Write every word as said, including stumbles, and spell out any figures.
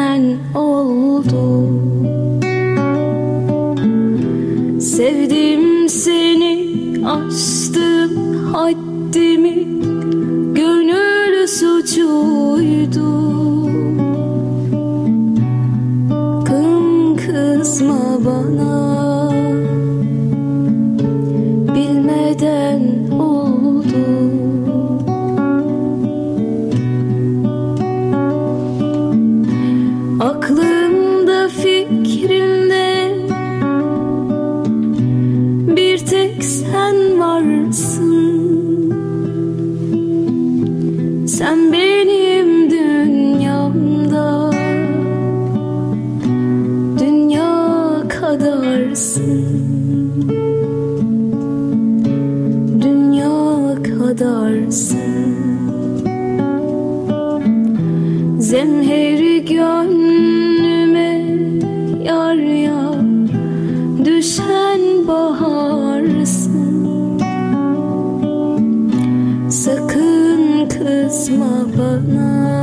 bilmeden oldu. Sevdim seni, aştım haddimi, gönül suçuydu. Kım kızma bana, bilmeden oldu. Aklımda fikrimde bir tek sen varsın. Sen benim dünyamda dünya kadarsın. Dünya kadarsın. Zemheri gönlüme yar yar düşen baharsın. Sakın kızma bana,